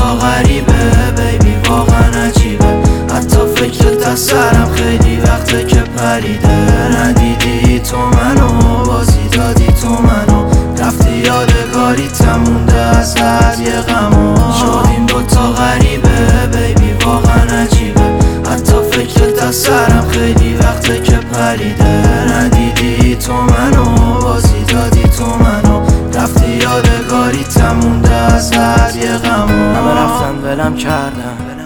دوتا غریبه بیبی واقعا عجیبه. حتی فکرت از سرم خیلی وقته که پریده. ندیدی تو منو، بازی دادی تو منو، رفتی یادگاری تمونده از هر یه غمو. شدیم دوتا غریبه بیبی واقعا عجیبه. حتی فکرت از سرم خیلی وقته که پریده. ندیدی تو منو، بازی دادی تو منو، رفتی یادگاری تمونده از هر یه غمو. همه رفتن ولم کردن،